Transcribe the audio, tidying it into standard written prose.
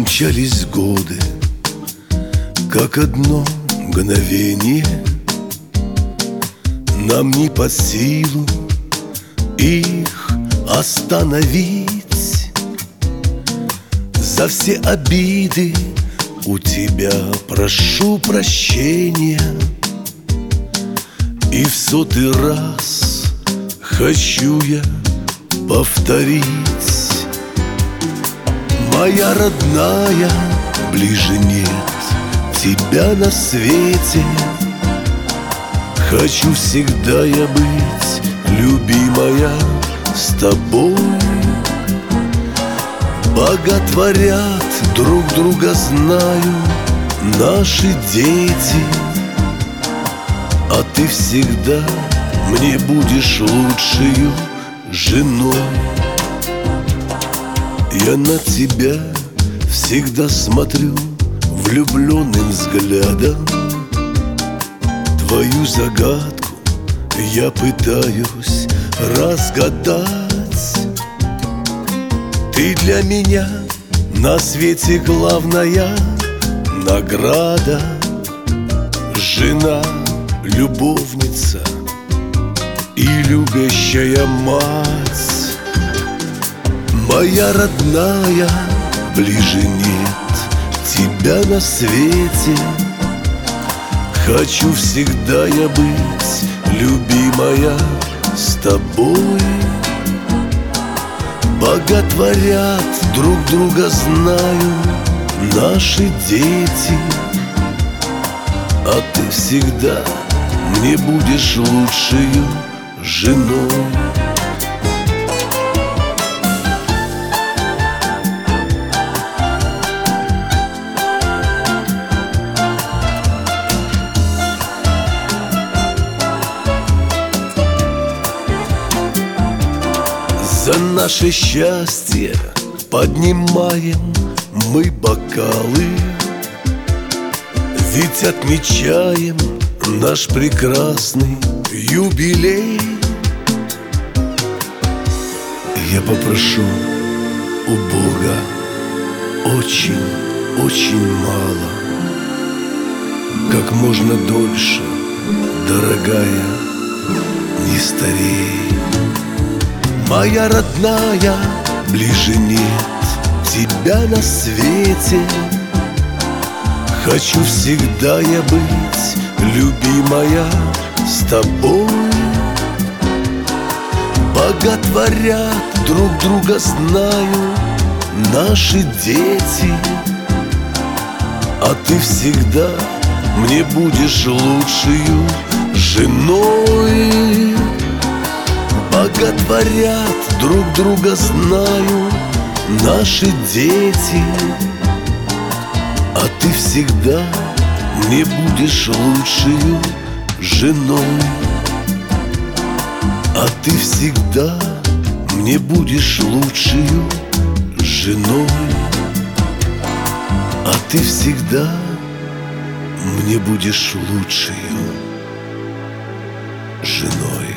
Мчались годы, как одно мгновение. Нам не под силу их остановить. За все обиды у тебя прошу прощения. И в 100-й раз хочу я повторить: моя родная, ближе нет тебя на свете. Хочу всегда я быть, любимая, с тобой. Боготворят друг друга, знаю, наши дети. А ты всегда мне будешь лучшею женой. Я на тебя всегда смотрю влюбленным взглядом. Твою загадку я пытаюсь разгадать. Ты для меня на свете главная награда. Жена, любовница и любящая мать. Моя родная, ближе нет тебя на свете. Хочу всегда я быть, любимая, с тобой. Боготворят друг друга, знаю, наши дети. А ты всегда мне будешь лучшею женой. За наше счастье поднимаем мы бокалы, ведь отмечаем наш прекрасный юбилей. Я попрошу у Бога очень, очень мало, как можно дольше, дорогая, не старей. Моя родная, ближе нет тебя на свете. Хочу всегда я быть, любимая, с тобой. Боготворят друг друга, знаю, наши дети. А ты всегда мне будешь лучшею женой. Боготворят друг друга, знаю, наши дети. А ты всегда мне будешь лучшею женой. А ты всегда мне будешь лучшею женой. А ты всегда мне будешь лучшею женой.